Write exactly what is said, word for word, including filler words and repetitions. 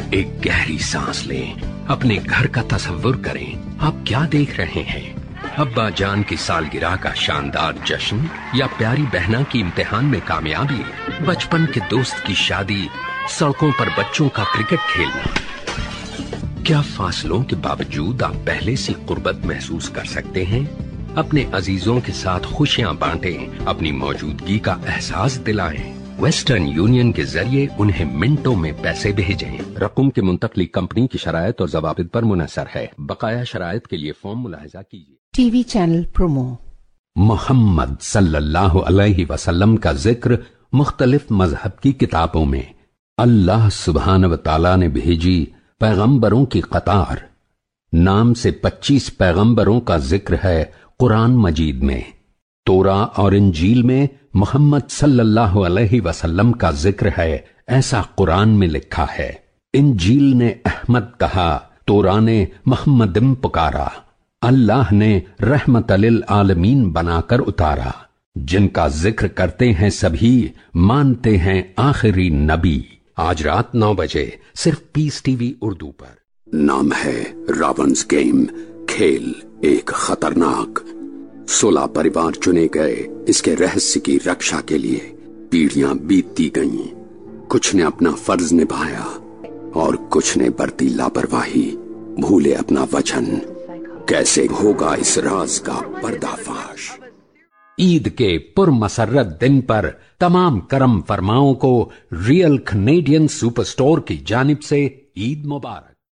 एक गहरी सांस लें, अपने घर का तस्वुर करें। आप क्या देख रहे हैं? अब्बा जान की सालगिरह का शानदार जश्न, या प्यारी बहना की इम्तिहान में कामयाबी, बचपन के दोस्त की शादी, सड़कों पर बच्चों का क्रिकेट खेलना। क्या फासलों के बावजूद आप पहले से कुर्बत महसूस कर सकते हैं? अपने अजीजों के साथ खुशियां बांटें, अपनी मौजूदगी का एहसास दिलाएं। वेस्टर्न यूनियन के जरिए उन्हें मिनटों में पैसे भेजें। रकम की मुंतकली कंपनी की शरायत और ज़वाबित पर मुनहसर है। बकाया शरायत के लिए फॉर्म मुलाहिजा कीजिए। TV channel promo. मोहम्मद सल्लल्लाहु अलैहि वसल्लम का जिक्र मुख्तलिफ मजहब की किताबों में। अल्लाह सुब्हान व तआला ने भेजी पैगंबरों की कतार। नाम से पच्चीस पैगंबरों का जिक्र है कुरान मजीद में। तोरा और इंजील में मोहम्मद सल्लल्लाहु अलैहि वसल्लम का जिक्र है, ऐसा कुरान में लिखा है। इंजील ने अहमद कहा, तोरा ने मोहम्मदम पुकारा। अल्लाह ने रहमत लिल आलमीन बनाकर उतारा। जिनका जिक्र करते हैं सभी, मानते हैं आखिरी नबी। आज रात नौ बजे सिर्फ पीस टीवी उर्दू पर। नाम है रावंस गेम, खेल एक खतरनाक। सोलह परिवार चुने गए इसके रहस्य की रक्षा के लिए। पीढ़ियां बीतती गईं, कुछ ने अपना फर्ज निभाया और कुछ ने बरती लापरवाही, भूले अपना वचन। कैसे होगा इस राज का पर्दाफाश? ईद के पुरमसरत दिन पर तमाम करम फरमाओं को रियल कैनेडियन सुपर स्टोर की जानिब से ईद मुबारक।